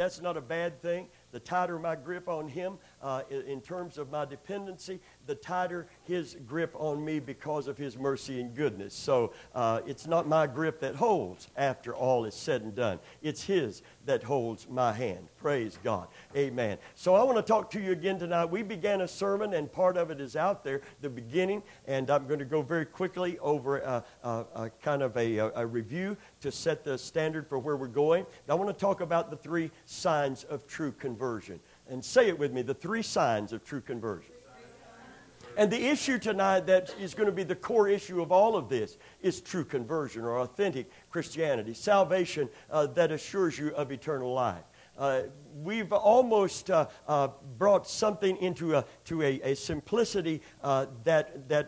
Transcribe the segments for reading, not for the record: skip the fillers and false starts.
that's not a bad thing. The tighter my grip on Him in terms of my dependency, the tighter His grip on me because of His mercy and goodness. So it's not my grip that holds after all is said and done. It's His that holds my hand. Praise God. Amen. So I want to talk to you again tonight. We began a sermon, and part of it is out there, the beginning, and I'm going to go very quickly over kind of a review to set the standard for where we're going. I want to talk about the 3 signs of true conversion. And say it with me, the 3 signs of true conversion. And the issue tonight that is going to be the core issue of all of this is true conversion or authentic Christianity, salvation that assures you of eternal life. We've almost brought something into a simplicity that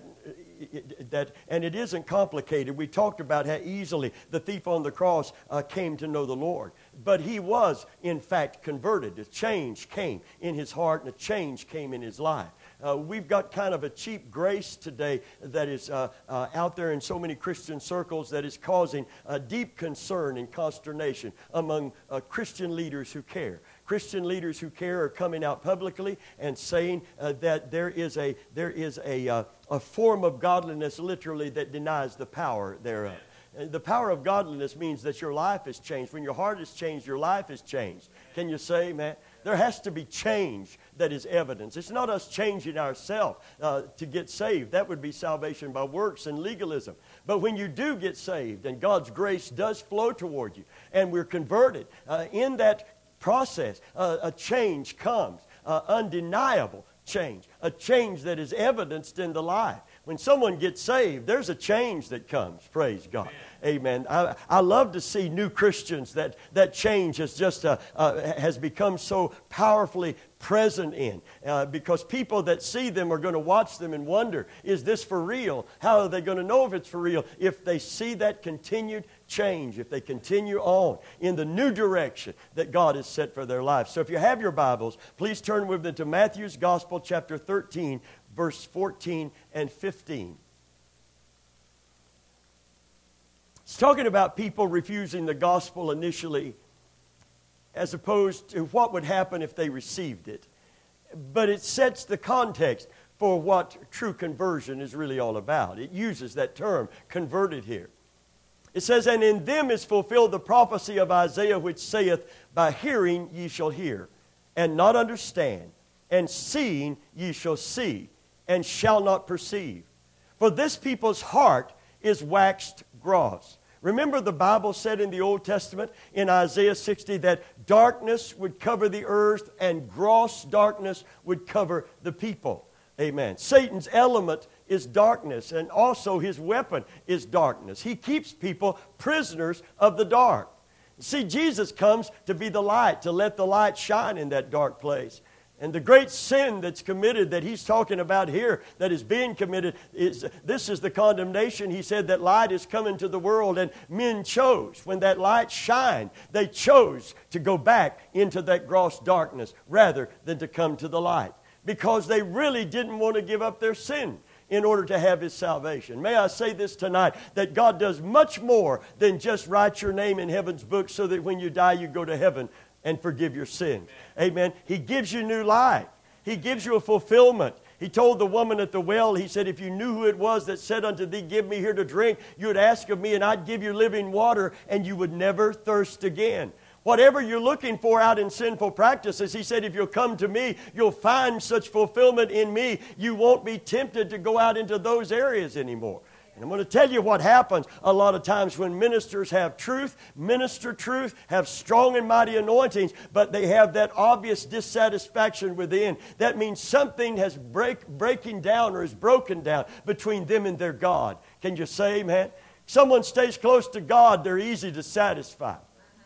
and it isn't complicated. We talked about how easily the thief on the cross came to know the Lord. But he was, in fact, converted. A change came in his heart and a change came in his life. We've got kind of a cheap grace today that is out there in so many Christian circles that is causing deep concern and consternation among Christian leaders who care. Christian leaders who care are coming out publicly and saying that there is a form of godliness literally that denies the power thereof. The power of godliness means that your life has changed. When your heart has changed, your life has changed. Can you say, man? There has to be change that is evidence. It's not us changing ourselves to get saved. That would be salvation by works and legalism. But when you do get saved and God's grace does flow toward you and we're converted, in that process, a change comes, undeniable change, a change that is evidenced in the life. When someone gets saved, there's a change that comes. Praise God. Amen. I love to see new Christians that change has just has become so powerfully present in because people that see them are going to watch them and wonder, is this for real? How are they going to know if it's for real? If they see that continued change, if they continue on in the new direction that God has set for their lives. So if you have your Bibles, please turn with me to Matthew's Gospel, chapter 13, verse 14 and 15. It's talking about people refusing the gospel initially as opposed to what would happen if they received it. But it sets the context for what true conversion is really all about. It uses that term, converted here. It says, "And in them is fulfilled the prophecy of Isaiah, which saith, By hearing ye shall hear, and not understand, and seeing ye shall see, and shall not perceive. For this people's heart is waxed gross." Remember the Bible said in the Old Testament in Isaiah 60 that darkness would cover the earth and gross darkness would cover the people. Amen. Satan's element is darkness, and also his weapon is darkness. He keeps people prisoners of the dark. See, Jesus comes to be the light, to let the light shine in that dark place. And the great sin that's committed that he's talking about here, that is being committed, this is the condemnation. He said that light is coming to the world, and men chose. When that light shined, they chose to go back into that gross darkness rather than to come to the light, because they really didn't want to give up their sin in order to have His salvation. May I say this tonight, that God does much more than just write your name in heaven's book so that when you die you go to heaven and forgive your sins. Amen. He gives you new life. He gives you a fulfillment. He told the woman at the well, He said, if you knew who it was that said unto thee, give me here to drink, you would ask of me and I'd give you living water and you would never thirst again. Whatever you're looking for out in sinful practices, He said, if you'll come to me, you'll find such fulfillment in me. You won't be tempted to go out into those areas anymore. And I'm going to tell you what happens a lot of times when ministers have truth, minister truth, have strong and mighty anointings, but they have that obvious dissatisfaction within. That means something has breaking down or is broken down between them and their God. Can you say amen? Someone stays close to God, they're easy to satisfy.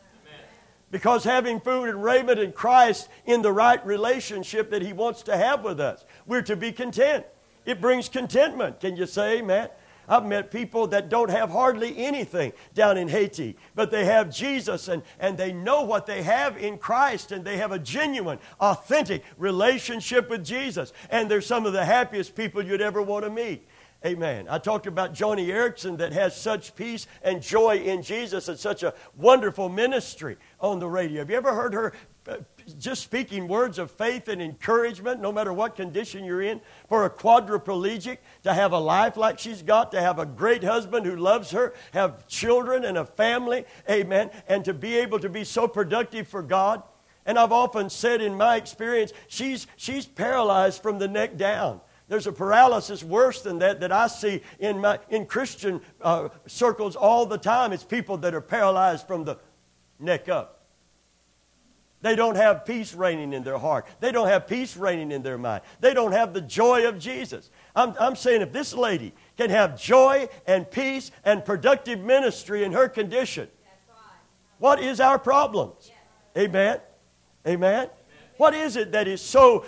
Because having food and raiment in Christ in the right relationship that He wants to have with us, we're to be content. It brings contentment. Can you say amen? I've met people that don't have hardly anything down in Haiti, but they have Jesus and they know what they have in Christ, and they have a genuine, authentic relationship with Jesus. And they're some of the happiest people you'd ever want to meet. Amen. I talked about Joni Eareckson that has such peace and joy in Jesus and such a wonderful ministry on the radio. Have you ever heard her just speaking words of faith and encouragement, no matter what condition you're in. For a quadriplegic to have a life like she's got, to have a great husband who loves her, have children and a family, amen, and to be able to be so productive for God. And I've often said in my experience, she's paralyzed from the neck down. There's a paralysis worse than that I see in Christian circles all the time. It's people that are paralyzed from the neck up. They don't have peace reigning in their heart. They don't have peace reigning in their mind. They don't have the joy of Jesus. I'm saying if this lady can have joy and peace and productive ministry in her condition, what is our problem? Amen. Amen. What is it that is so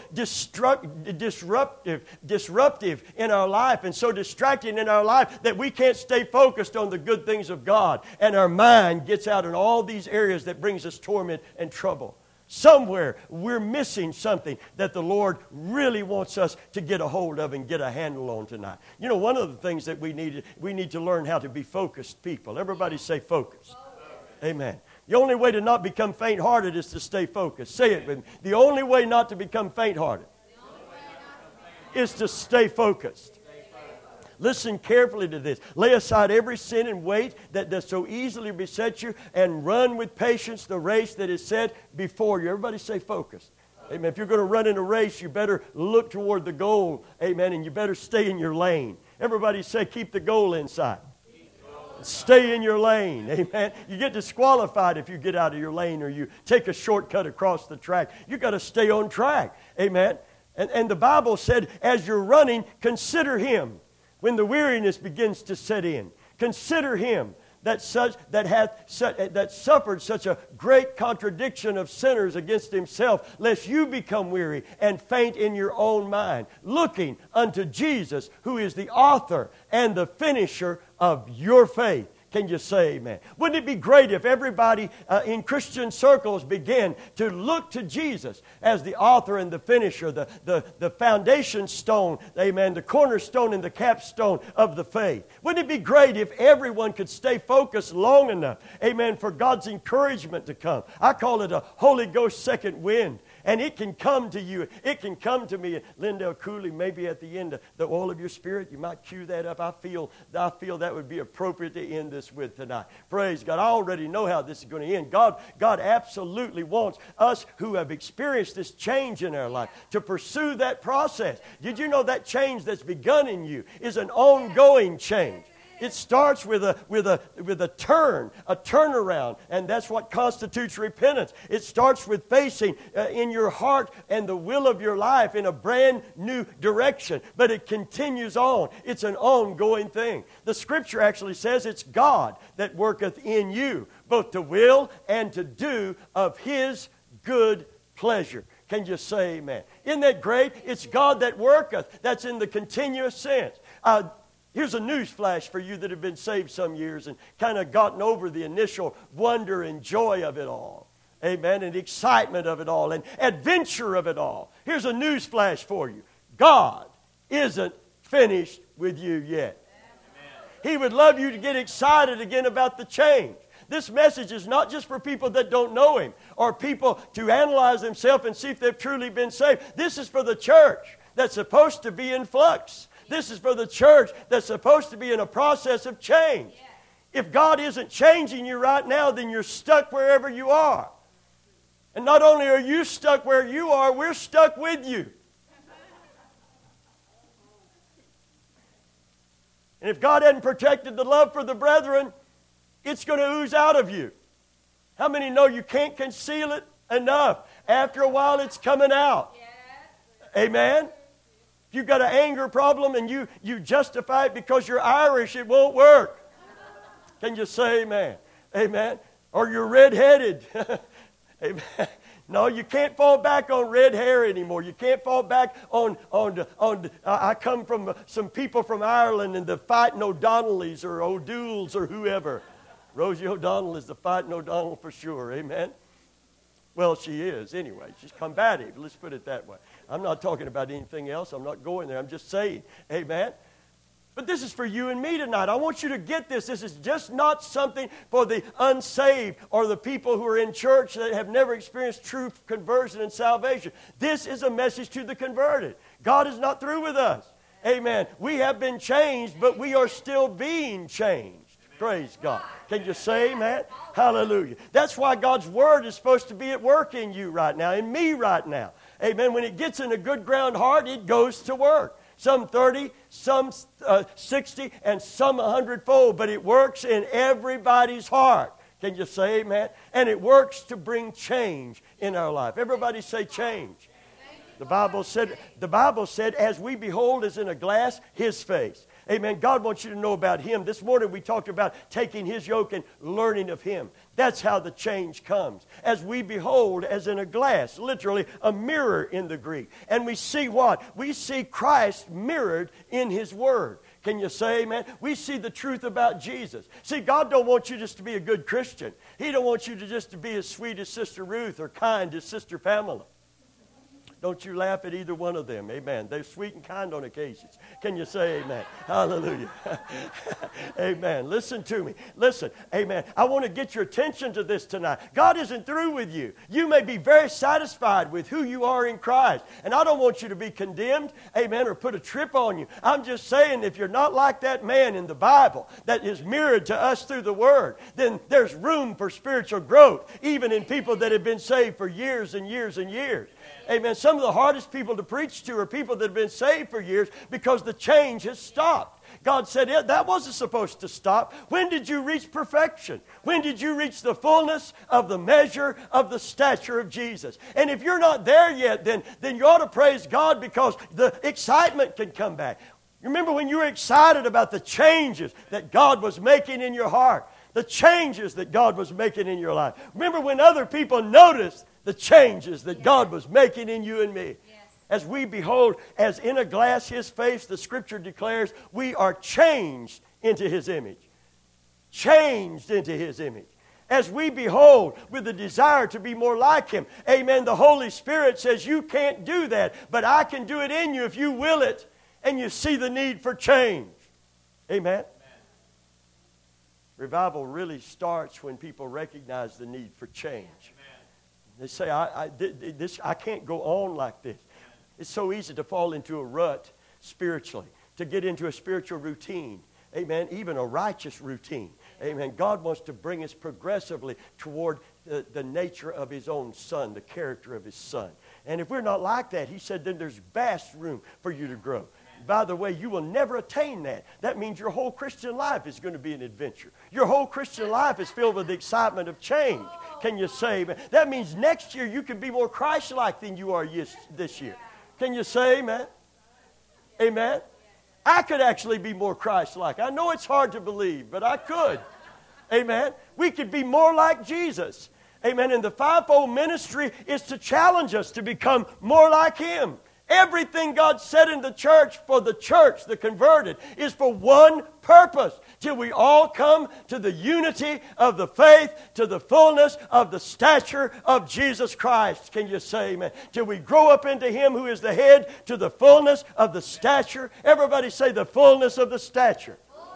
disruptive in our life and so distracting in our life that we can't stay focused on the good things of God, and our mind gets out in all these areas that brings us torment and trouble? Somewhere we're missing something that the Lord really wants us to get a hold of and get a handle on tonight. You know, one of the things that we need to learn how to be focused people. Everybody say focused. Amen. The only way to not become faint-hearted is to stay focused. Say it with me. The only way not to become faint-hearted is to stay focused. Listen carefully to this. Lay aside every sin and weight that does so easily beset you, and run with patience the race that is set before you. Everybody say focused. Amen. If you're going to run in a race, you better look toward the goal. Amen. And you better stay in your lane. Everybody say keep the goal inside. Stay in your lane. Amen. You get disqualified if you get out of your lane or you take a shortcut across the track. You've got to stay on track. Amen. And the Bible said, as you're running, consider Him when the weariness begins to set in. Consider Him that suffered such a great contradiction of sinners against Himself, lest you become weary and faint in your own mind, looking unto Jesus, who is the author and the finisher of your faith. Can you say amen? Wouldn't it be great if everybody in Christian circles began to look to Jesus as the author and the finisher, the foundation stone, amen, the cornerstone and the capstone of the faith? Wouldn't it be great if everyone could stay focused long enough, amen, for God's encouragement to come? I call it a Holy Ghost second wind. And it can come to you. It can come to me. Lindell Cooley, maybe at the end of the oil of your spirit, you might cue that up. I feel that would be appropriate to end this with tonight. Praise God. I already know how this is going to end. God absolutely wants us who have experienced this change in our life to pursue that process. Did you know that change that's begun in you is an ongoing change? It starts with a turnaround, and that's what constitutes repentance. It starts with facing in your heart and the will of your life in a brand new direction, but it continues on. It's an ongoing thing. The Scripture actually says it's God that worketh in you, both to will and to do of His good pleasure. Can you say amen? Isn't that great? It's God that worketh. That's in the continuous sense. Here's a news flash for you that have been saved some years and kind of gotten over the initial wonder and joy of it all. Amen. And excitement of it all and adventure of it all. Here's a news flash for you. God isn't finished with you yet. Amen. He would love you to get excited again about the change. This message is not just for people that don't know Him or people to analyze themselves and see if they've truly been saved. This is for the church that's supposed to be in flux. This is for the church that's supposed to be in a process of change. If God isn't changing you right now, then you're stuck wherever you are. And not only are you stuck where you are, we're stuck with you. And if God hadn't protected the love for the brethren, it's going to ooze out of you. How many know you can't conceal it enough? After a while, it's coming out. Amen? If you've got an anger problem and you justify it because you're Irish, it won't work. Can you say amen? Amen. Or you're red-headed. Amen. No, you can't fall back on red hair anymore. You can't fall back on I come from some people from Ireland and the fighting O'Donnellys or O'Douls or whoever. Rosie O'Donnell is the fighting O'Donnell for sure. Amen. Well, she is anyway. She's combative. Let's put it that way. I'm not talking about anything else. I'm not going there. I'm just saying, amen. But this is for you and me tonight. I want you to get this. This is just not something for the unsaved or the people who are in church that have never experienced true conversion and salvation. This is a message to the converted. God is not through with us. Amen. We have been changed, but we are still being changed. Praise God. Can you say amen? Hallelujah. That's why God's Word is supposed to be at work in you right now, in me right now. Amen. When it gets in a good ground heart, it goes to work. Some 30, some 60, and some 100-fold. But it works in everybody's heart. Can you say amen? And it works to bring change in our life. Everybody say change. The Bible said, as we behold as in a glass, His face. Amen. God wants you to know about Him. This morning we talked about taking His yoke and learning of Him. That's how the change comes. As we behold as in a glass, literally a mirror in the Greek. And we see what? We see Christ mirrored in His Word. Can you say amen? We see the truth about Jesus. See, God don't want you just to be a good Christian. He don't want you to just to be as sweet as Sister Ruth or kind as Sister Pamela. Don't you laugh at either one of them. Amen. They're sweet and kind on occasions. Can you say amen? Hallelujah. Amen. Listen to me. Listen. Amen. I want to get your attention to this tonight. God isn't through with you. You may be very satisfied with who you are in Christ. And I don't want you to be condemned, amen, or put a trip on you. I'm just saying if you're not like that man in the Bible that is mirrored to us through the Word, then there's room for spiritual growth, even in people that have been saved for years and years and years. Amen. Some of the hardest people to preach to are people that have been saved for years because the change has stopped. God said, yeah, that wasn't supposed to stop. When did you reach perfection? When did you reach the fullness of the measure of the stature of Jesus? And if you're not there yet, then you ought to praise God because the excitement can come back. Remember when you were excited about the changes that God was making in your heart, the changes that God was making in your life. Remember when other people noticed the changes that God was making in you and me. Yes. As we behold, as in a glass His face, the Scripture declares, we are changed into His image. Changed into His image. As we behold with the desire to be more like Him. Amen. The Holy Spirit says, you can't do that, but I can do it in you if you will it, and you see the need for change. Amen. Amen. Revival really starts when people recognize the need for change. They say, I can't go on like this. It's so easy to fall into a rut spiritually, to get into a spiritual routine. Amen. Even a righteous routine. Amen. God wants to bring us progressively toward the nature of His own Son, the character of His Son. And if we're not like that, He said, then there's vast room for you to grow. By the way, you will never attain that. That means your whole Christian life is going to be an adventure. Your whole Christian life is filled with the excitement of change. Can you say amen? That means next year you can be more Christ-like than you are this year. Can you say amen? Amen? I could actually be more Christ-like. I know it's hard to believe, but I could. Amen? We could be more like Jesus. Amen? And the fivefold ministry is to challenge us to become more like Him. Everything God said in the church, the converted, is for one purpose. Till we all come to the unity of the faith, to the fullness of the stature of Jesus Christ. Can you say amen? Till we grow up into Him who is the head, to the fullness of the stature. Everybody say the fullness of the stature.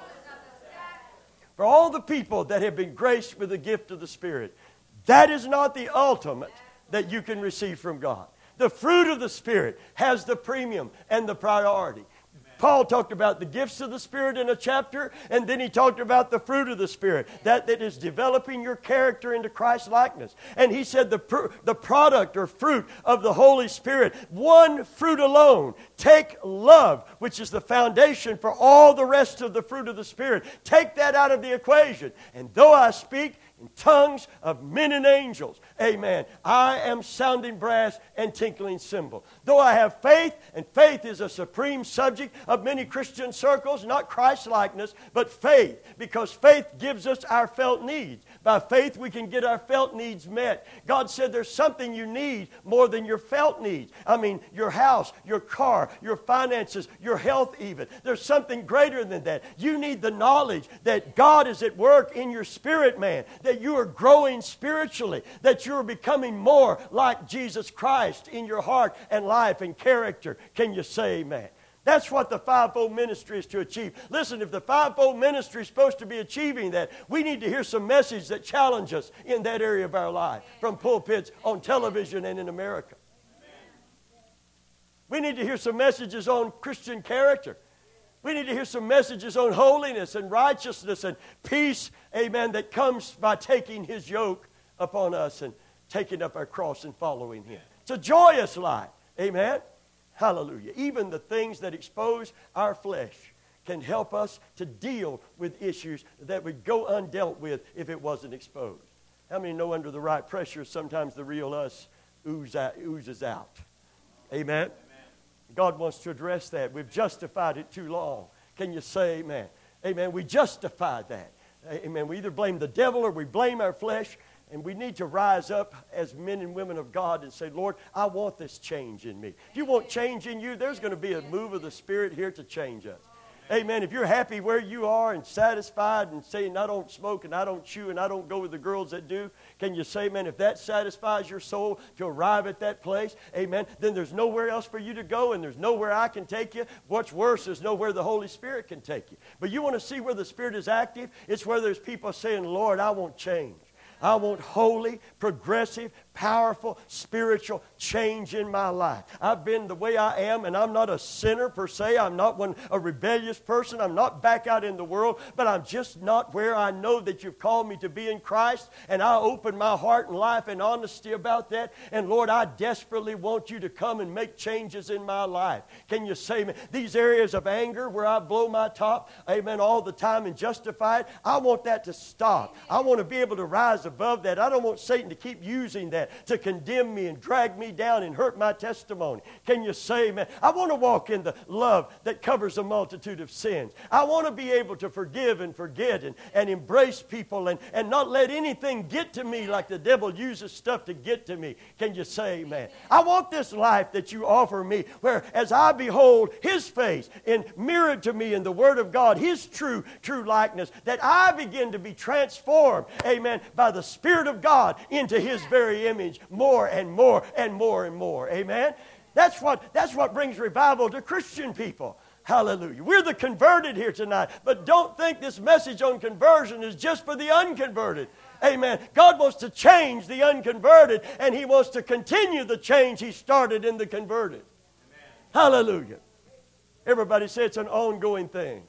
For all the people that have been graced with the gift of the Spirit, that is not the ultimate that you can receive from God. The fruit of the Spirit has the premium and the priority. Paul talked about the gifts of the Spirit in a chapter, and then he talked about the fruit of the Spirit, that is developing your character into Christ's likeness. And he said the product or fruit of the Holy Spirit, one fruit alone. Take love, which is the foundation for all the rest of the fruit of the Spirit. Take that out of the equation. And though I speak in tongues of men and angels, amen, I am sounding brass and tinkling cymbal. Though I have faith, and faith is a supreme subject of many Christian circles, not Christ-likeness, but faith, because faith gives us our felt needs. By faith, we can get our felt needs met. God said there's something you need more than your felt needs. I mean, your house, your car, your finances, your health even. There's something greater than that. You need the knowledge that God is at work in your spirit, man, that you are growing spiritually, that you are becoming more like Jesus Christ in your heart and life and character. Can you say amen? That's what the fivefold ministry is to achieve. Listen, if the fivefold ministry is supposed to be achieving that, we need to hear some message that challenge us in that area of our life, from pulpits, on television, and in America. We need to hear some messages on Christian character. We need to hear some messages on holiness and righteousness and peace, amen, that comes by taking His yoke upon us and taking up our cross and following Him. It's a joyous life, amen. Hallelujah. Even the things that expose our flesh can help us to deal with issues that would go undealt with if it wasn't exposed. How many know under the right pressure sometimes the real us oozes out? Amen? God wants to address that. We've justified it too long. Can you say amen? Amen. We justified that. Amen. We either blame the devil or we blame our flesh. And we need to rise up as men and women of God and say, Lord, I want this change in me. If you want change in you, there's going to be a move of the Spirit here to change us. Amen. If you're happy where you are and satisfied and saying, I don't smoke and I don't chew and I don't go with the girls that do, can you say, amen, if that satisfies your soul to arrive at that place, amen, then there's nowhere else for you to go and there's nowhere I can take you. What's worse is nowhere the Holy Spirit can take you. But you want to see where the Spirit is active? It's where there's people saying, Lord, I want change. I want holy, progressive, powerful, spiritual change in my life. I've been the way I am, and I'm not a sinner per se. I'm not a rebellious person. I'm not back out in the world, but I'm just not where I know that you've called me to be in Christ, and I open my heart and life in honesty about that. And Lord, I desperately want you to come and make changes in my life. Can you say, amen? These areas of anger where I blow my top, amen, all the time and justify it, I want that to stop. I want to be able to rise above that. I don't want Satan to keep using that to condemn me and drag me down and hurt my testimony. Can you say, man, I want to walk in the love that covers a multitude of sins. I want to be able to forgive and forget and embrace people and not let anything get to me like the devil uses stuff to get to me. Can you say, man? I want this life that you offer me where as I behold His face and mirrored to me in the Word of God, His true likeness, that I begin to be transformed, amen, by the Spirit of God into His very image more and more and more and more. Amen? That's what brings revival to Christian people. Hallelujah. We're the converted here tonight, but don't think this message on conversion is just for the unconverted. Amen. God wants to change the unconverted, and He wants to continue the change He started in the converted. Amen. Hallelujah. Everybody say it's an ongoing thing.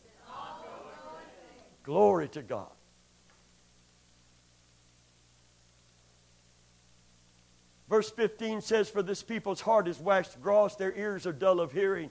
Glory to God. Verse 15 says, for this people's heart is waxed gross, their ears are dull of hearing.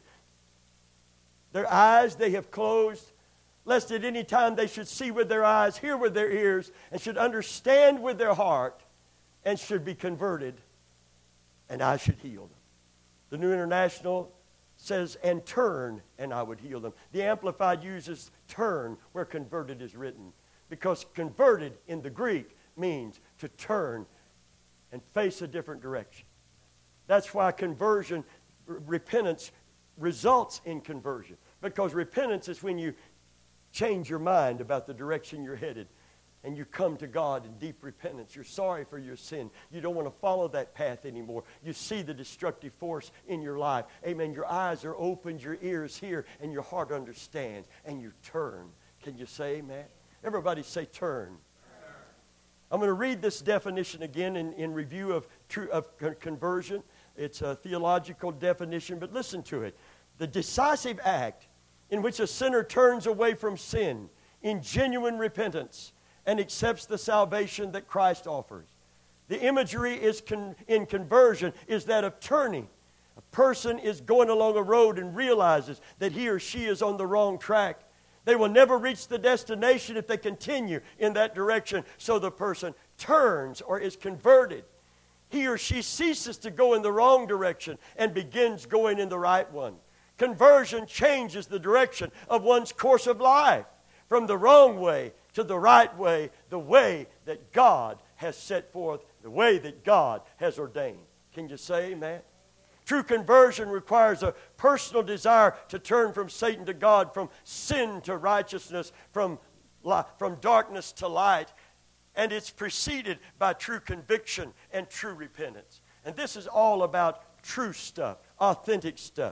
Their eyes they have closed, lest at any time they should see with their eyes, hear with their ears, and should understand with their heart, and should be converted, and I should heal them. The New International says, and turn, and I would heal them. The Amplified uses turn where converted is written, because converted in the Greek means to turn and face a different direction. That's why repentance results in conversion. Because repentance is when you change your mind about the direction you're headed and you come to God in deep repentance. You're sorry for your sin. You don't want to follow that path anymore. You see the destructive force in your life. Amen. Your eyes are opened, your ears hear, and your heart understands, and you turn. Can you say amen? Everybody say turn. I'm going to read this definition again in review of conversion. It's a theological definition, but listen to it. The decisive act in which a sinner turns away from sin in genuine repentance and accepts the salvation that Christ offers. The imagery in conversion is that of turning. A person is going along a road and realizes that he or she is on the wrong track. They will never reach the destination if they continue in that direction. So the person turns or is converted. He or she ceases to go in the wrong direction and begins going in the right one. Conversion changes the direction of one's course of life from the wrong way to the right way, the way that God has set forth, the way that God has ordained. Can you say amen? True conversion requires a personal desire to turn from Satan to God, from sin to righteousness, from darkness to light. And it's preceded by true conviction and true repentance. And this is all about true stuff, authentic stuff.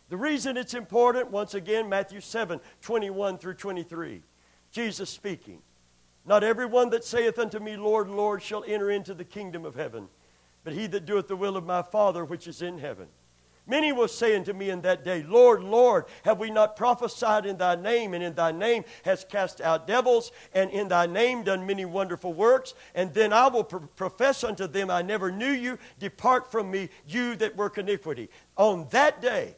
The reason it's important, once again, Matthew 7:21 through 23. Jesus speaking. Not everyone that saith unto me, Lord, Lord, shall enter into the kingdom of heaven, but he that doeth the will of my Father which is in heaven. Many will say unto me in that day, Lord, Lord, have we not prophesied in thy name, and in thy name hast cast out devils, and in thy name done many wonderful works? And then I will profess unto them, I never knew you. Depart from me, you that work iniquity. On that day,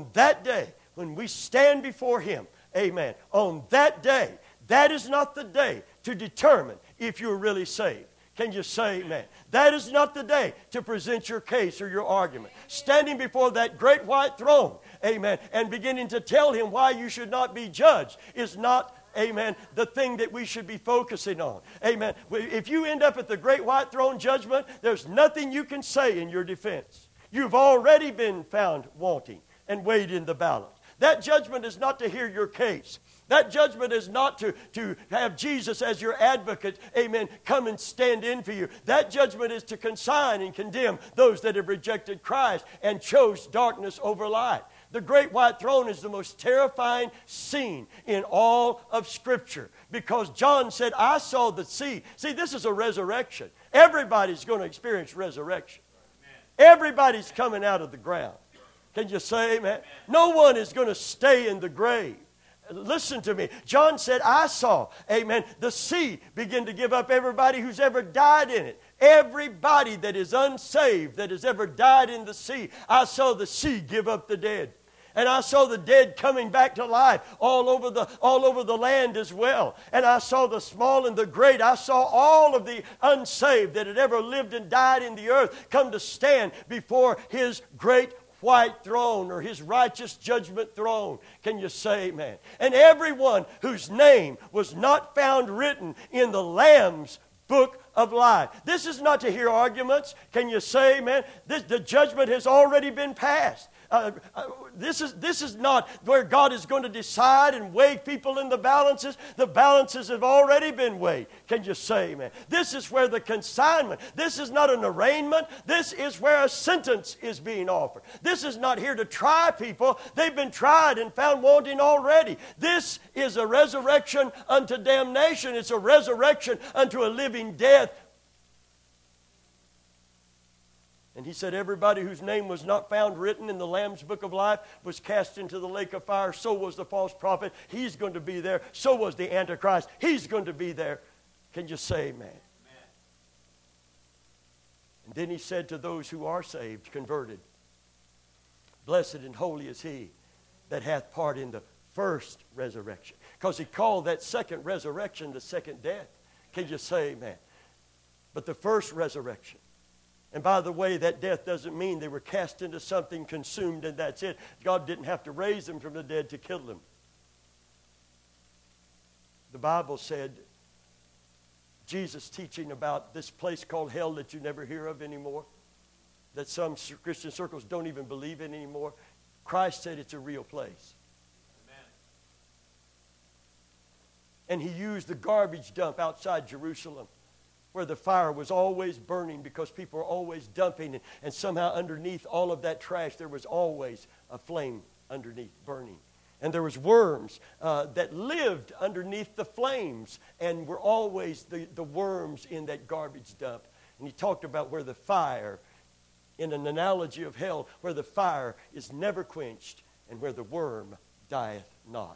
when we stand before him, amen, on that day, that is not the day to determine if you're really saved. Can you say amen? That is not the day to present your case or your argument. Standing before that great white throne, amen, and beginning to tell him why you should not be judged is not, amen, the thing that we should be focusing on. Amen. If you end up at the great white throne judgment, there's nothing you can say in your defense. You've already been found wanting and weighed in the balance. That judgment is not to hear your case. That judgment is not to have Jesus as your advocate, amen, come and stand in for you. That judgment is to consign and condemn those that have rejected Christ and chose darkness over light. The great white throne is the most terrifying scene in all of Scripture, because John said, I saw the sea. See, this is a resurrection. Everybody's going to experience resurrection. Everybody's coming out of the ground. Can you say amen? No one is going to stay in the grave. Listen to me. John said, I saw, amen, the sea begin to give up everybody who's ever died in it. Everybody that is unsaved that has ever died in the sea. I saw the sea give up the dead. And I saw the dead coming back to life all over the land as well. And I saw the small and the great. I saw all of the unsaved that had ever lived and died in the earth come to stand before his great white throne, or his righteous judgment throne. Can you say amen? And everyone whose name was not found written in the Lamb's book of life. This is not to hear arguments. Can you say amen? The judgment has already been passed. This is not where God is going to decide and weigh people in the balances. The balances have already been weighed. Can you say amen? This is where the consignment, this is not an arraignment. This is where a sentence is being offered. This is not here to try people. They've been tried and found wanting already. This is a resurrection unto damnation. It's a resurrection unto a living death. And he said, everybody whose name was not found written in the Lamb's book of life was cast into the lake of fire. So was the false prophet. He's going to be there. So was the Antichrist. He's going to be there. Can you say amen? Amen. And then he said to those who are saved, converted, blessed and holy is he that hath part in the first resurrection. Because he called that second resurrection the second death. Can you say amen? But the first resurrection. And by the way, that death doesn't mean they were cast into something, consumed, and that's it. God didn't have to raise them from the dead to kill them. The Bible said, Jesus teaching about this place called hell that you never hear of anymore, that some Christian circles don't even believe in anymore. Christ said it's a real place. Amen. And he used the garbage dump outside Jerusalem, where the fire was always burning because people were always dumping, and somehow underneath all of that trash there was always a flame underneath burning. And there was worms that lived underneath the flames, and were always the worms in that garbage dump. And he talked about where the fire, in an analogy of hell, where the fire is never quenched and where the worm dieth not.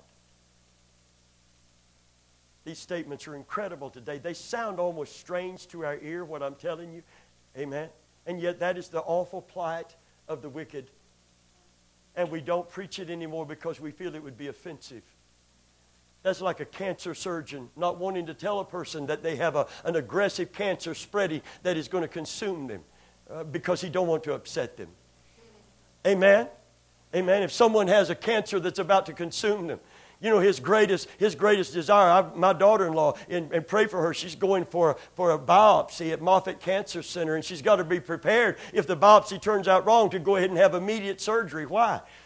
These statements are incredible today. They sound almost strange to our ear, what I'm telling you. Amen. And yet that is the awful plight of the wicked. And we don't preach it anymore because we feel it would be offensive. That's like a cancer surgeon not wanting to tell a person that they have an aggressive cancer spreading that is going to consume them because he don't want to upset them. Amen. Amen. If someone has a cancer that's about to consume them, you know, his greatest desire, my daughter-in-law, and pray for her, she's going for a biopsy at Moffitt Cancer Center, and she's got to be prepared if the biopsy turns out wrong to go ahead and have immediate surgery. Why?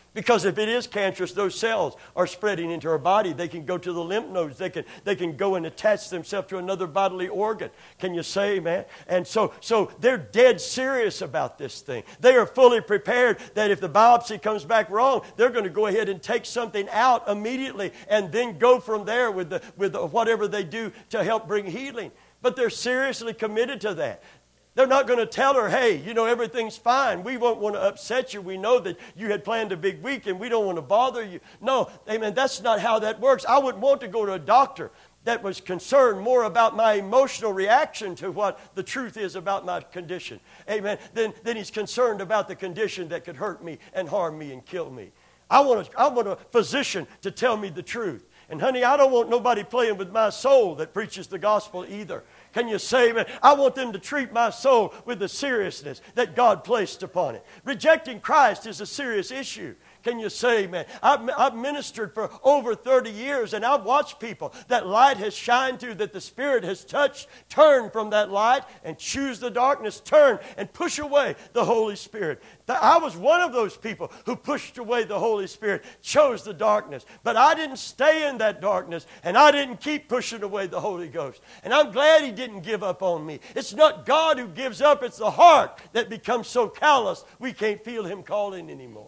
Because if it is cancerous, those cells are spreading into our body. They can go to the lymph nodes. They can go and attach themselves to another bodily organ. Can you say, man? And so they're dead serious about this thing. They are fully prepared that if the biopsy comes back wrong, they're going to go ahead and take something out immediately and then go from there with whatever they do to help bring healing. But they're seriously committed to that. They're not going to tell her, hey, everything's fine. We won't want to upset you. We know that you had planned a big week and we don't want to bother you. No, amen, that's not how that works. I wouldn't want to go to a doctor that was concerned more about my emotional reaction to what the truth is about my condition. Amen. Then he's concerned about the condition that could hurt me and harm me and kill me. I want a physician to tell me the truth. And honey, I don't want nobody playing with my soul that preaches the gospel either. Can you say, man, I want them to treat my soul with the seriousness that God placed upon it. Rejecting Christ is a serious issue. Can you say, man, I've ministered for over 30 years and I've watched people that light has shined through, that the Spirit has touched, turn from that light and choose the darkness, turn and push away the Holy Spirit. I was one of those people who pushed away the Holy Spirit, chose the darkness. But I didn't stay in that darkness and I didn't keep pushing away the Holy Ghost. And I'm glad He didn't give up on me. It's not God who gives up, it's the heart that becomes so callous we can't feel Him calling anymore.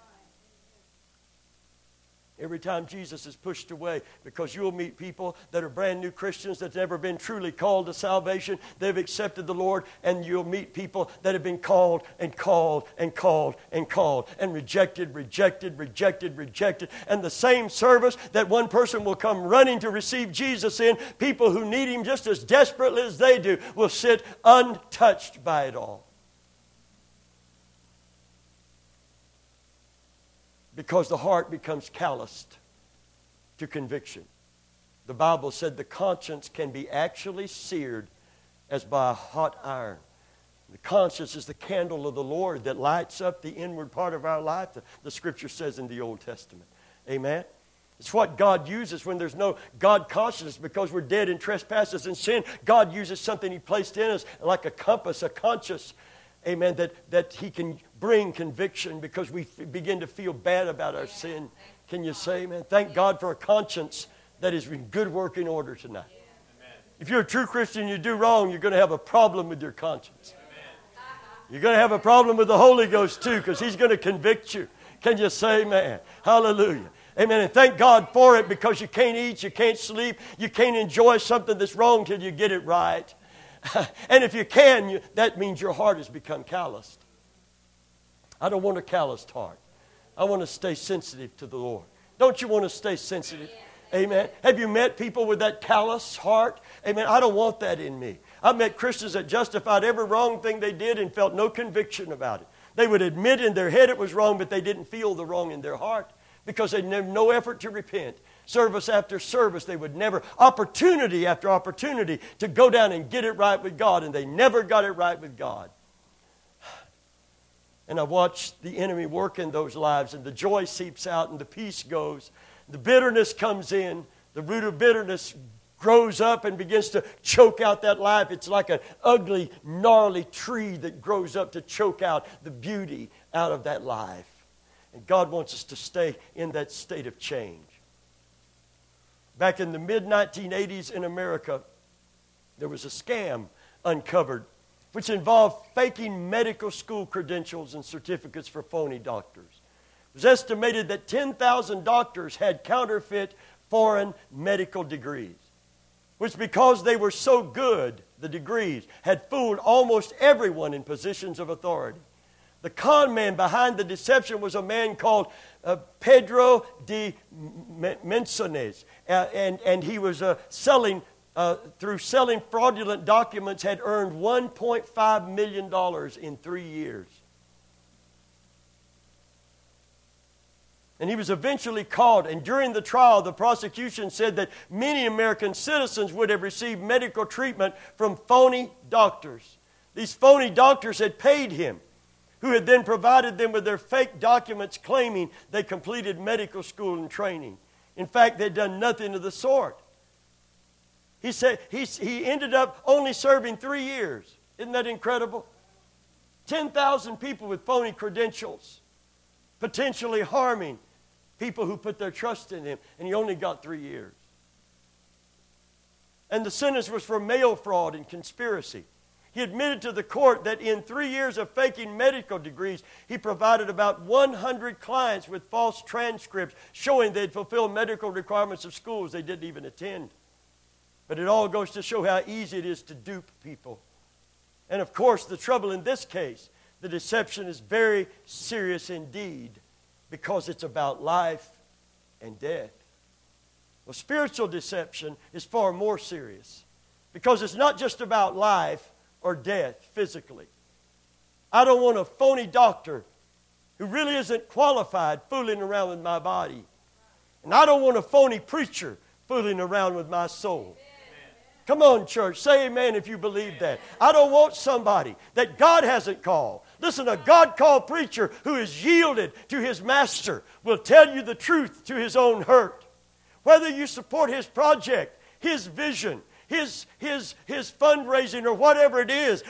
Every time Jesus is pushed away, because you'll meet people that are brand new Christians that's never been truly called to salvation. They've accepted the Lord, and you'll meet people that have been called and called and called and called and rejected. And the same service that one person will come running to receive Jesus in, people who need Him just as desperately as they do will sit untouched by it all. Because the heart becomes calloused to conviction. The Bible said the conscience can be actually seared as by a hot iron. The conscience is the candle of the Lord that lights up the inward part of our life, the Scripture says in the Old Testament. Amen? It's what God uses when there's no God consciousness, because we're dead in trespasses and sin. God uses something He placed in us like a compass, a conscience. Amen, that He can bring conviction because we begin to feel bad about our sin. Can you say, amen? Thank God for a conscience that is in good working order tonight. If you're a true Christian, you do wrong, you're going to have a problem with your conscience. You're going to have a problem with the Holy Ghost too, because He's going to convict you. Can you say, amen? Hallelujah. Amen. And thank God for it, because you can't eat, you can't sleep, you can't enjoy something that's wrong till you get it right. And if you can, that means your heart has become calloused. I don't want a calloused heart. I want to stay sensitive to the Lord. Don't you want to stay sensitive? Amen. Have you met people with that callous heart? Amen. I don't want that in me. I've met Christians that justified every wrong thing they did and felt no conviction about it. They would admit in their head it was wrong, but they didn't feel the wrong in their heart because they had no effort to repent. Service after service, they would never, opportunity after opportunity to go down and get it right with God, and they never got it right with God. And I watched the enemy work in those lives, and the joy seeps out, and the peace goes. The bitterness comes in. The root of bitterness grows up and begins to choke out that life. It's like an ugly, gnarly tree that grows up to choke out the beauty out of that life. And God wants us to stay in that state of change. Back in the mid-1980s in America, there was a scam uncovered which involved faking medical school credentials and certificates for phony doctors. It was estimated that 10,000 doctors had counterfeit foreign medical degrees, which, because they were so good, the degrees, had fooled almost everyone in positions of authority. The con man behind the deception was a man called Pedro de Mensones, and he was through selling fraudulent documents, had earned $1.5 million in 3 years. And he was eventually caught, and during the trial, the prosecution said that many American citizens would have received medical treatment from phony doctors. These phony doctors had paid him, who had then provided them with their fake documents claiming they completed medical school and training. In fact, they'd done nothing of the sort. He said he ended up only serving 3 years. Isn't that incredible? 10,000 people with phony credentials. potentially harming people who put their trust in him, and he only got 3 years. And the sentence was for mail fraud and conspiracy. He admitted to the court that in 3 years of faking medical degrees, he provided about 100 clients with false transcripts showing they'd fulfilled medical requirements of schools they didn't even attend. But it all goes to show how easy it is to dupe people. And of course, the trouble in this case, the deception is very serious indeed because it's about life and death. Well, spiritual deception is far more serious because it's not just about life or death physically. I don't want a phony doctor who really isn't qualified fooling around with my body. And I don't want a phony preacher fooling around with my soul. Come on, church. Say amen if you believe that. I don't want somebody that God hasn't called. Listen, a God-called preacher who is yielded to his master will tell you the truth to his own hurt. Whether you support his project, his vision, his fundraising or whatever it is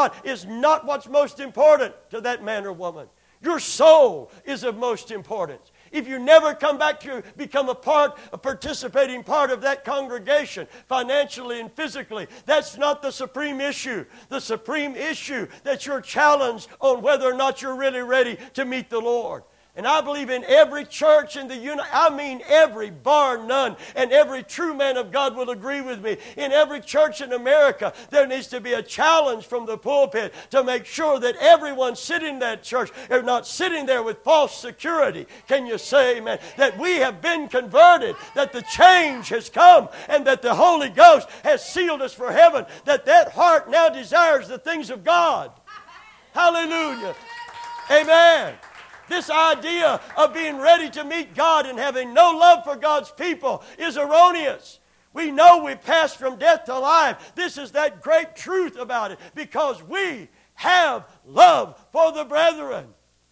not what's most important to that man or woman. Your soul is of most importance. If you never come back to become a participating part of that congregation, financially and physically, that's not the supreme issue. The supreme issue that you're challenged on whether or not you're really ready to meet the Lord. And I believe in every church in every, bar none, and every true man of God will agree with me. In every church in America, there needs to be a challenge from the pulpit to make sure that everyone sitting in that church is not sitting there with false security. Can you say, amen? That we have been converted, that the change has come, and that the Holy Ghost has sealed us for heaven, that heart now desires the things of God. Hallelujah. Amen. This idea of being ready to meet God and having no love for God's people is erroneous. We know we pass from death to life. This is that great truth about it because we have love for the brethren.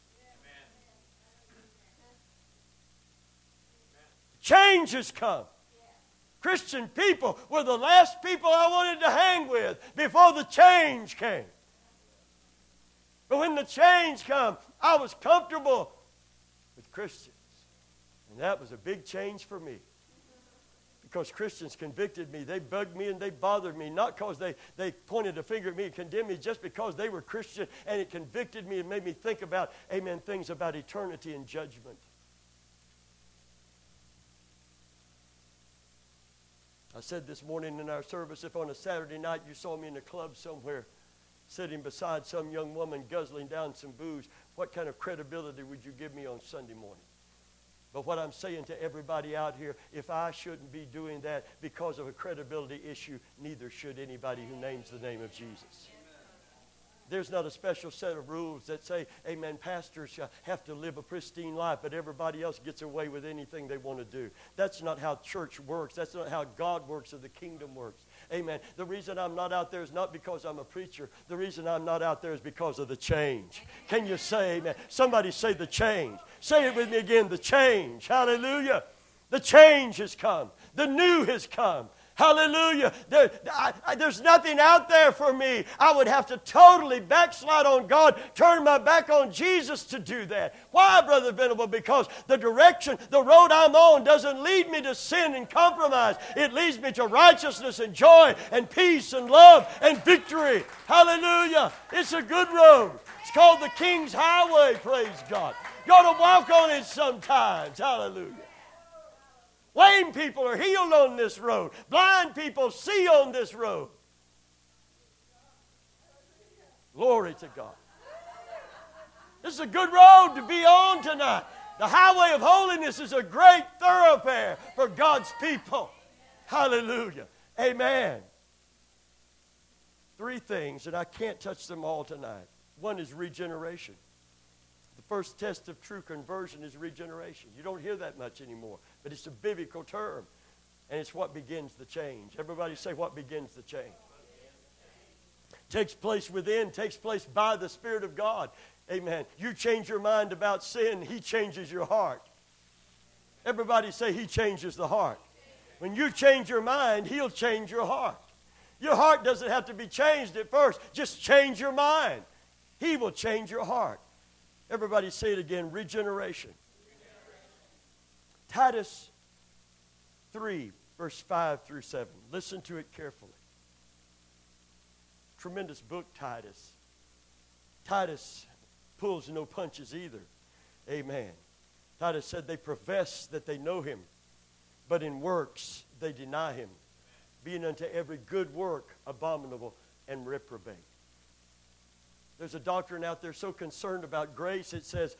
Change has come. Christian people were the last people I wanted to hang with before the change came. But when the change came, I was comfortable with Christians. And that was a big change for me. Because Christians convicted me. They bugged me and they bothered me. Not because they pointed a finger at me and condemned me, just because they were Christian and it convicted me and made me think about, amen, things about eternity and judgment. I said this morning in our service, if on a Saturday night you saw me in a club somewhere, sitting beside some young woman guzzling down some booze, what kind of credibility would you give me on Sunday morning? But what I'm saying to everybody out here, if I shouldn't be doing that because of a credibility issue, neither should anybody who names the name of Jesus. There's not a special set of rules that say, amen, pastors have to live a pristine life, but everybody else gets away with anything they want to do. That's not how church works. That's not how God works or the kingdom works. Amen. The reason I'm not out there is not because I'm a preacher. The reason I'm not out there is because of the change. Can you say amen? Somebody say the change. Say it with me again, the change. Hallelujah. The change has come. The new has come. Hallelujah. There's nothing out there for me. I would have to totally backslide on God, turn my back on Jesus to do that. Why, Brother Venable? Because the road I'm on doesn't lead me to sin and compromise. It leads me to righteousness and joy and peace and love and victory. Hallelujah. It's a good road. It's called the King's Highway, praise God. You ought to walk on it sometimes. Hallelujah. Lame people are healed on this road. Blind people see on this road. Glory to God. This is a good road to be on tonight. The highway of holiness is a great thoroughfare for God's people. Hallelujah. Amen. 3 things, and I can't touch them all tonight. One is regeneration. The first test of true conversion is regeneration. You don't hear that much anymore, but it's a biblical term, and it's what begins the change. Everybody say what begins the change. Takes place within, takes place by the Spirit of God. Amen. You change your mind about sin, He changes your heart. Everybody say He changes the heart. When you change your mind, He'll change your heart. Your heart doesn't have to be changed at first. Just change your mind. He will change your heart. Everybody say it again, regeneration. Titus 3, verse 5 through 7. Listen to it carefully. Tremendous book, Titus. Titus pulls no punches either. Amen. Titus said they profess that they know him, but in works they deny him, being unto every good work abominable and reprobate. There's a doctrine out there so concerned about grace, it says,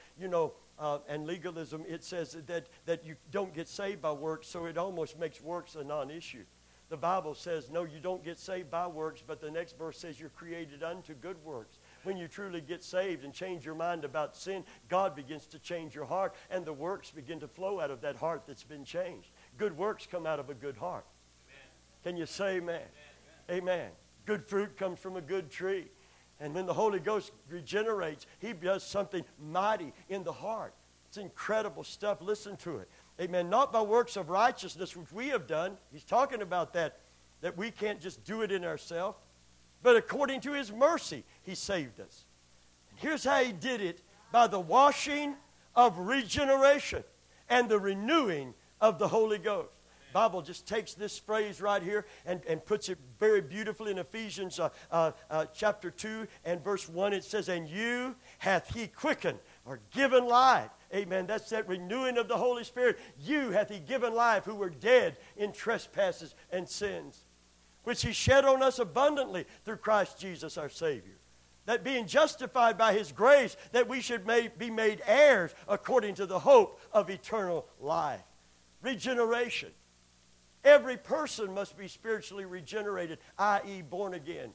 and legalism, it says that you don't get saved by works, so it almost makes works a non-issue. The Bible says, no, you don't get saved by works, but the next verse says you're created unto good works. When you truly get saved and change your mind about sin, God begins to change your heart, and the works begin to flow out of that heart that's been changed. Good works come out of a good heart. Amen. Can you say amen? Amen? Amen. Good fruit comes from a good tree. And when the Holy Ghost regenerates, He does something mighty in the heart. It's incredible stuff. Listen to it. Amen. Not by works of righteousness which we have done. He's talking about that we can't just do it in ourselves. But according to His mercy, He saved us. And here's how He did it: by the washing of regeneration and the renewing of the Holy Ghost. The Bible just takes this phrase right here and puts it very beautifully in Ephesians chapter 2 and verse 1. It says, and you hath He quickened or given life. Amen. That's that renewing of the Holy Spirit. You hath He given life who were dead in trespasses and sins, which He shed on us abundantly through Christ Jesus our Savior. That being justified by His grace, that we should be made heirs according to the hope of eternal life. Regeneration. Every person must be spiritually regenerated, i.e. born again.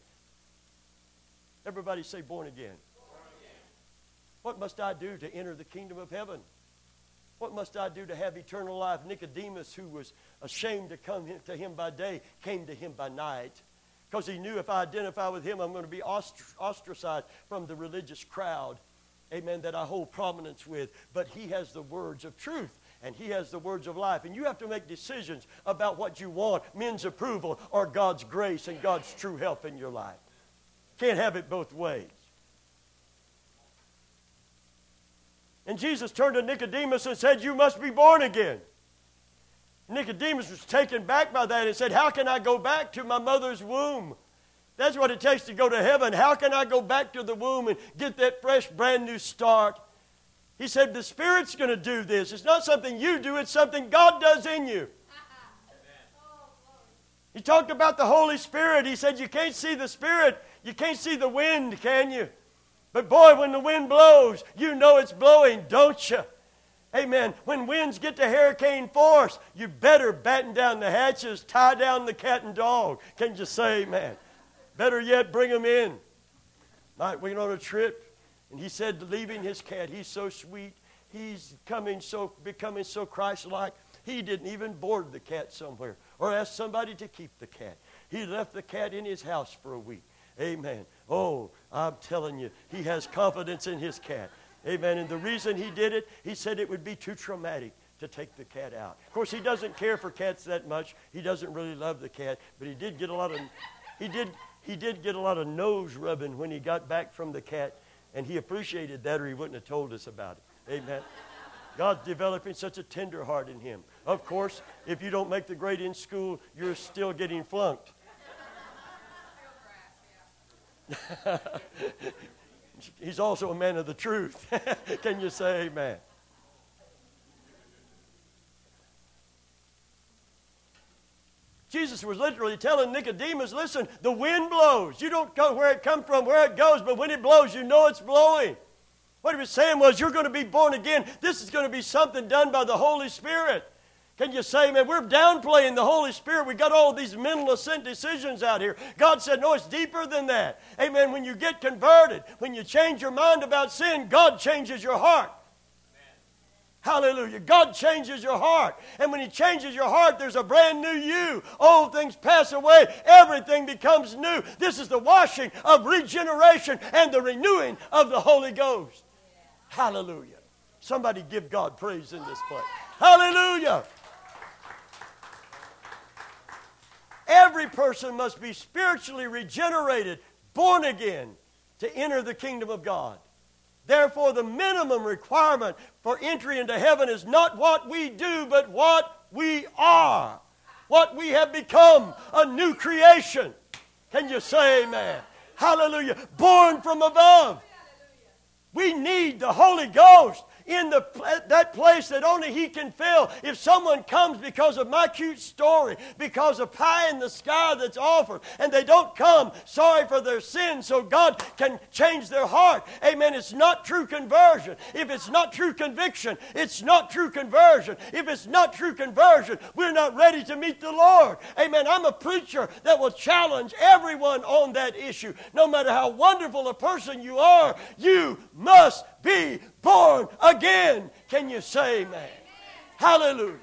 Everybody say born again. Born again. What must I do to enter the kingdom of heaven? What must I do to have eternal life? Nicodemus, who was ashamed to come to Him by day, came to Him by night, because he knew if I identify with Him, I'm going to be ostracized from the religious crowd, amen, that I hold prominence with. But He has the words of truth, and He has the words of life. And you have to make decisions about what you want, men's approval or God's grace and God's true help in your life. Can't have it both ways. And Jesus turned to Nicodemus and said, you must be born again. Nicodemus was taken back by that and said, how can I go back to my mother's womb? That's what it takes to go to heaven. How can I go back to the womb and get that fresh, brand new start? He said, the Spirit's going to do this. It's not something you do, it's something God does in you. He talked about the Holy Spirit. He said, you can't see the Spirit. You can't see the wind, can you? But boy, when the wind blows, you know it's blowing, don't you? Amen. When winds get to hurricane force, you better batten down the hatches, tie down the cat and dog. Can you say amen? Better yet, bring them in. We went on a trip, and he said, leaving his cat, he's so sweet, he's becoming so Christ-like, he didn't even board the cat somewhere or ask somebody to keep the cat. He left the cat in his house for a week. Amen. Oh, I'm telling you, he has confidence in his cat. Amen. And the reason he did it, he said it would be too traumatic to take the cat out. Of course, he doesn't care for cats that much. He doesn't really love the cat, but he did get a lot of nose rubbing when he got back from the cat, and he appreciated that, or he wouldn't have told us about it. Amen. God's developing such a tender heart in him. Of course, if you don't make the grade in school, you're still getting flunked. He's also a man of the truth. Can you say amen? Jesus was literally telling Nicodemus, listen, the wind blows. You don't know where it comes from, where it goes, but when it blows, you know it's blowing. What he was saying was, you're going to be born again. This is going to be something done by the Holy Spirit. Can you say, man, we're downplaying the Holy Spirit. We got all these mental assent decisions out here. God said, no, it's deeper than that. Amen. When you get converted, when you change your mind about sin, God changes your heart. Hallelujah. God changes your heart. And when He changes your heart, there's a brand new you. Old things pass away. Everything becomes new. This is the washing of regeneration and the renewing of the Holy Ghost. Hallelujah. Somebody give God praise in this place. Hallelujah. Every person must be spiritually regenerated, born again, to enter the kingdom of God. Therefore, the minimum requirement for entry into heaven is not what we do, but what we are. What we have become, a new creation. Can you say amen? Hallelujah. Born from above. We need the Holy Ghost in that place that only He can fill. If someone comes because of my cute story, because of pie in the sky that's offered, and they don't come sorry for their sins so God can change their heart, amen, it's not true conversion. If it's not true conviction, it's not true conversion. If it's not true conversion, we're not ready to meet the Lord. Amen. I'm a preacher that will challenge everyone on that issue. No matter how wonderful a person you are, you must be born again. Can you say amen? Amen. Hallelujah.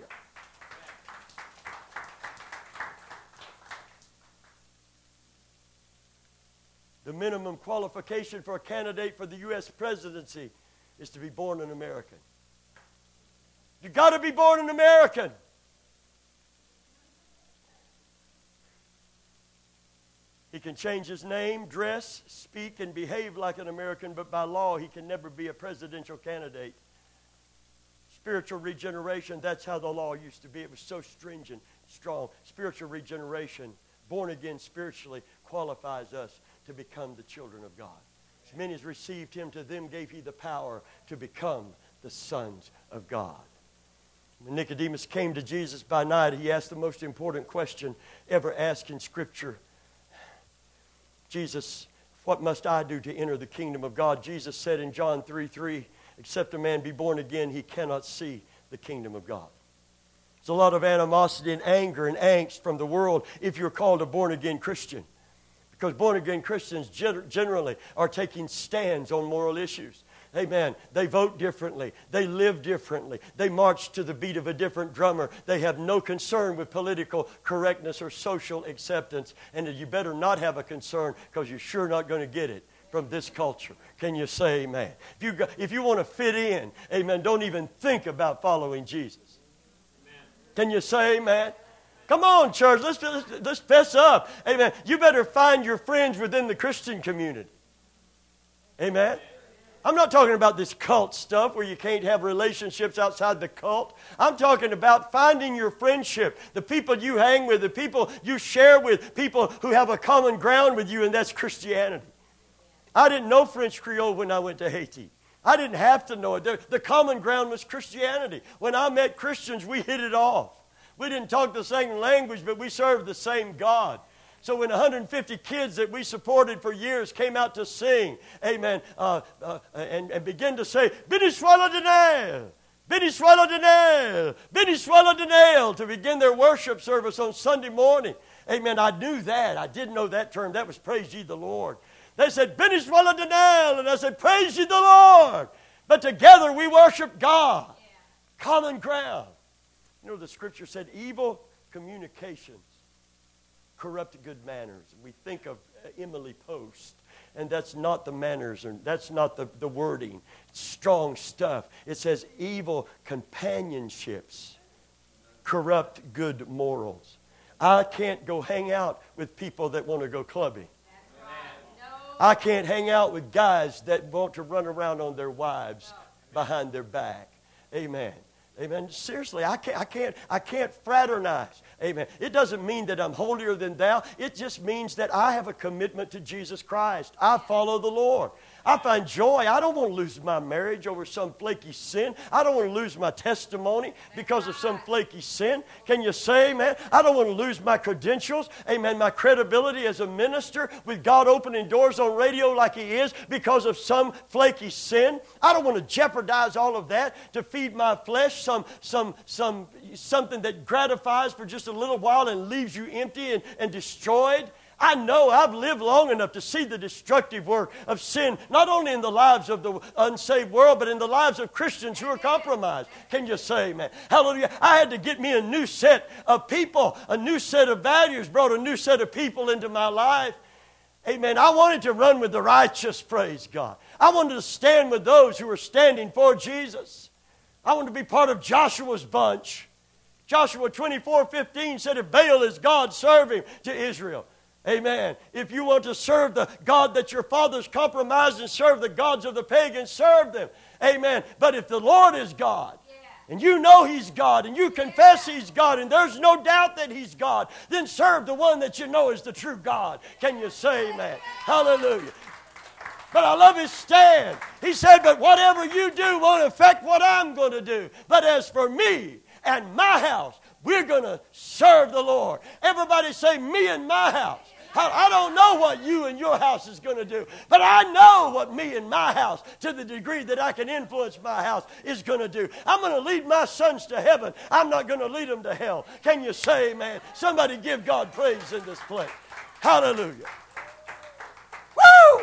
The minimum qualification for a candidate for the U.S. presidency is to be born an American. You've got to be born an American. He can change his name, dress, speak, and behave like an American, but by law he can never be a presidential candidate. Spiritual regeneration, that's how the law used to be. It was so stringent, strong. Spiritual regeneration, born again spiritually, qualifies us to become the children of God. As many as received Him, to them gave He the power to become the sons of God. When Nicodemus came to Jesus by night, he asked the most important question ever asked in Scripture. Jesus, what must I do to enter the kingdom of God? Jesus said in John 3:3, except a man be born again, he cannot see the kingdom of God. There's a lot of animosity and anger and angst from the world if you're called a born-again Christian. Because born-again Christians generally are taking stands on moral issues. Amen. They vote differently. They live differently. They march to the beat of a different drummer. They have no concern with political correctness or social acceptance. And you better not have a concern, because you're sure not going to get it from this culture. Can you say amen? If you want to fit in, amen, don't even think about following Jesus. Amen. Can you say amen? Come on, church. Let's fess up. Amen. You better find your friends within the Christian community. Amen. I'm not talking about this cult stuff where you can't have relationships outside the cult. I'm talking about finding your friendship, the people you hang with, the people you share with, people who have a common ground with you, and that's Christianity. I didn't know French Creole when I went to Haiti. I didn't have to know it. The common ground was Christianity. When I met Christians, we hit it off. We didn't talk the same language, but we served the same God. So when 150 kids that we supported for years came out to sing, amen, and begin to say, Béni soit l'Éternel, Béni soit l'Éternel, Béni soit l'Éternel, to begin their worship service on Sunday morning. Amen, I knew that. I didn't know that term. That was praise ye the Lord. They said, Béni soit l'Éternel, and I said, praise ye the Lord. But together we worship God. Yeah. Common ground. You know, the Scripture said evil communications corrupt good manners. We think of Emily Post, and that's not the manners, and that's not the wording. It's strong stuff. It says evil companionships corrupt good morals. I can't go hang out with people that want to go clubbing. I can't hang out with guys that want to run around on their wives behind their back. Amen. Amen. Seriously, I can't fraternize. Amen. It doesn't mean that I'm holier than thou. It just means that I have a commitment to Jesus Christ. I follow the Lord. I find joy. I don't want to lose my marriage over some flaky sin. I don't want to lose my testimony because of some flaky sin. Can you say amen? I don't want to lose my credentials, amen, my credibility as a minister with God opening doors on radio like He is because of some flaky sin. I don't want to jeopardize all of that to feed my flesh something that gratifies for just a little while and leaves you empty and destroyed. I know I've lived long enough to see the destructive work of sin, not only in the lives of the unsaved world, but in the lives of Christians who are compromised. Can you say amen? Hallelujah. I had to get me a new set of people, a new set of values, brought a new set of people into my life. Amen. I wanted to run with the righteous, praise God. I wanted to stand with those who were standing for Jesus. I wanted to be part of Joshua's bunch. Joshua 24:15 said, if Baal is God, serve him to Israel. Amen. If you want to serve the God that your fathers compromised and serve the gods of the pagans, serve them. Amen. But if the Lord is God, and you know He's God, and you confess He's God, and there's no doubt that He's God, then serve the one that you know is the true God. Can you say amen? Hallelujah. But I love His stand. He said, but whatever you do won't affect what I'm going to do. But as for me and my house, we're going to serve the Lord. Everybody say, me and my house. I don't know what you and your house is going to do, but I know what me and my house, to the degree that I can influence my house, is going to do. I'm going to lead my sons to heaven. I'm not going to lead them to hell. Can you say amen? Somebody give God praise in this place. Hallelujah. Woo!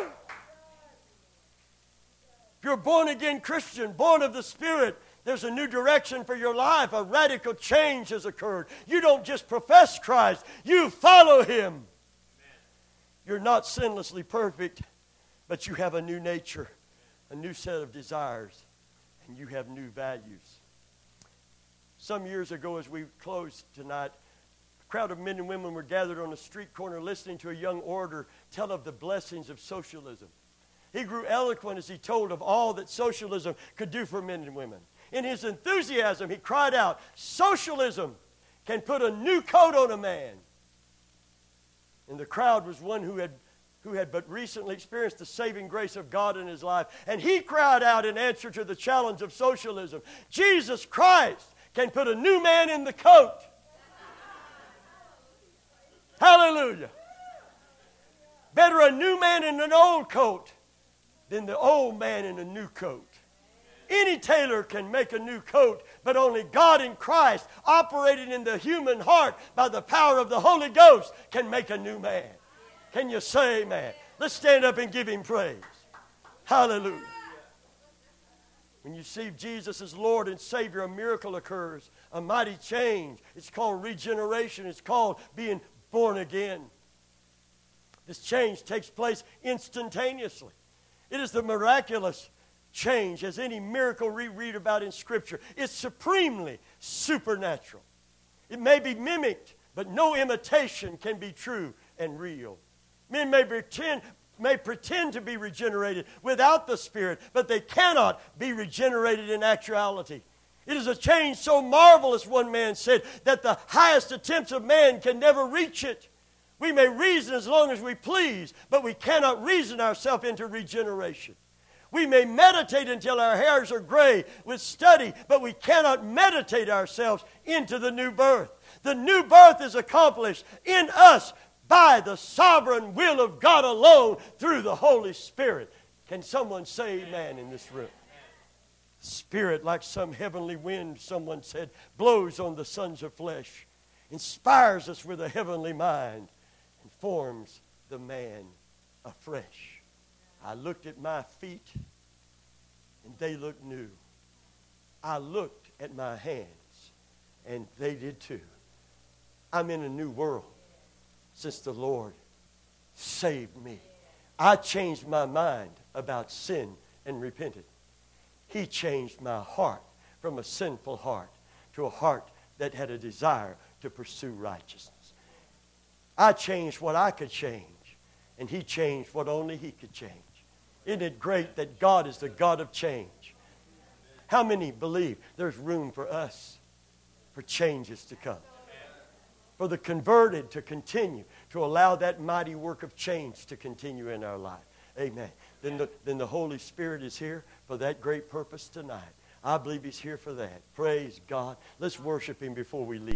If you're a born-again Christian, born of the Spirit, there's a new direction for your life. A radical change has occurred. You don't just profess Christ, you follow Him. You're not sinlessly perfect, but you have a new nature, a new set of desires, and you have new values. Some years ago, as we closed tonight, a crowd of men and women were gathered on a street corner listening to a young orator tell of the blessings of socialism. He grew eloquent as he told of all that socialism could do for men and women. In his enthusiasm, he cried out, socialism can put a new coat on a man. And the crowd was one who had but recently experienced the saving grace of God in his life. And he cried out in answer to the challenge of socialism, Jesus Christ can put a new man in the coat. Hallelujah. Better a new man in an old coat than the old man in a new coat. Any tailor can make a new coat, but only God in Christ, operating in the human heart by the power of the Holy Ghost, can make a new man. Can you say amen? Let's stand up and give Him praise. Hallelujah. When you see Jesus as Lord and Savior, a miracle occurs, a mighty change. It's called regeneration. It's called being born again. This change takes place instantaneously. It is the miraculous change, as any miracle we read about in Scripture. It's supremely supernatural. It may be mimicked, but no imitation can be true and real. Men may pretend to be regenerated without the Spirit, but they cannot be regenerated in actuality. It is a change so marvelous, one man said, that the highest attempts of man can never reach it. We may reason as long as we please, but we cannot reason ourselves into regeneration. We may meditate until our hairs are gray with study, but we cannot meditate ourselves into the new birth. The new birth is accomplished in us by the sovereign will of God alone through the Holy Spirit. Can someone say amen in this room? Spirit, like some heavenly wind, someone said, blows on the sons of flesh, inspires us with a heavenly mind, and forms the man afresh. I looked at my feet, and they looked new. I looked at my hands, and they did too. I'm in a new world since the Lord saved me. I changed my mind about sin and repented. He changed my heart from a sinful heart to a heart that had a desire to pursue righteousness. I changed what I could change, and He changed what only He could change. Isn't it great that God is the God of change? How many believe there's room for us, for changes to come? For the converted to continue, to allow that mighty work of change to continue in our life. Amen. Then the Holy Spirit is here for that great purpose tonight. I believe He's here for that. Praise God. Let's worship Him before we leave.